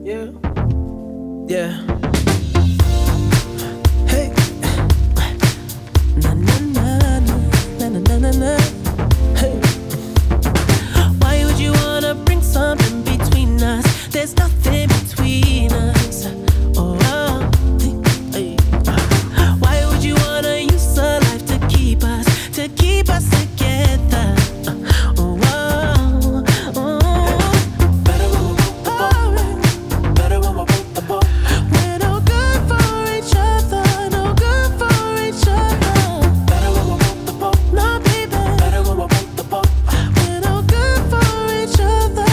Yeah. Yeah. Hey. Na na na na na na na na. Hey. Why would you wanna bring something between us? There's nothing between us. Oh, hey. Why would you wanna use a life to keep us together? Oh, oh. Better when we're both apart. We're no good for each other, no good for each other. Better when we're both apart. No, baby. Better when we're both apart. We're no good for each other.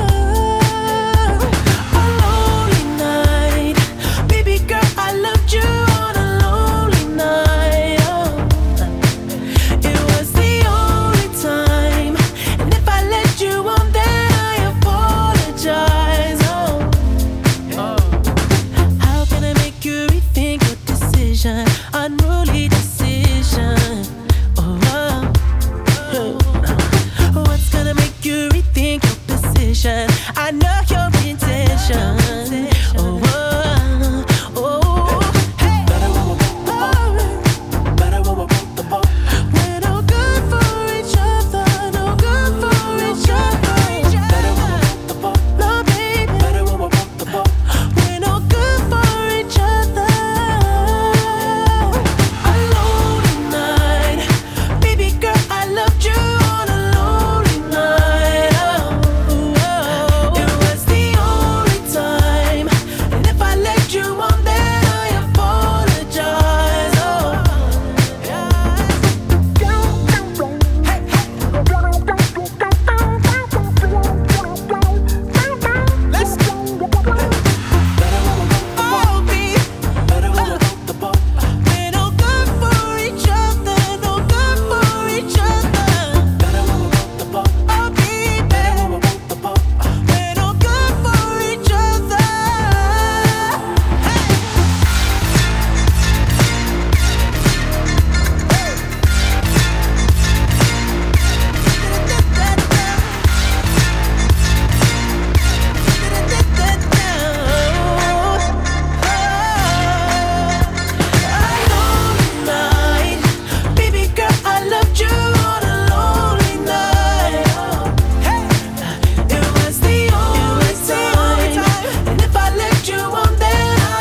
A lonely night, baby girl, I loved you on a lonely night. Oh, it was the only time, and if I let you on, then I apologize. Oh, how can I make you rethink your decision? Unruly decision. Oh, what's gonna make you rethink your position? I know your intention. Oh, hey. Better when we're both apart. Better when we're both apart. We're no good for each other, no good for each other. Better when we're both apart. No, baby. Better when we're both apart. We're no good for each other. A lonely night, baby girl, I loved you on a lonely night. Oh, it was the only time, and if I let you on, then I apologize. Let's go. Better when we're both apart. Better when we're both apart. We're no good for each other, no good for each other. Better when we're both apart. Oh, baby. Better when we're both apart. We're no good for each other. Baby girl, I loved you on a lonely night. It was the only time, and if I let you on, then I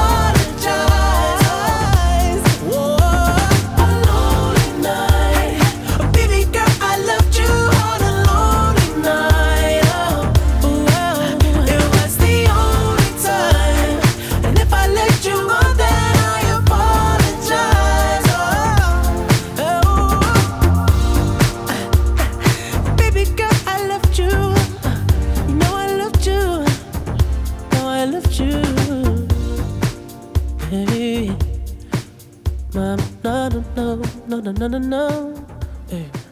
apologize. A lonely night, baby girl, I loved you on a lonely night. It was the only time, and if I let you on, then I apologize. Baby girl, I loved you. You know I loved you. Know I loved you. Hey, mom, no, no, no, no, no, no, no, no. Hey.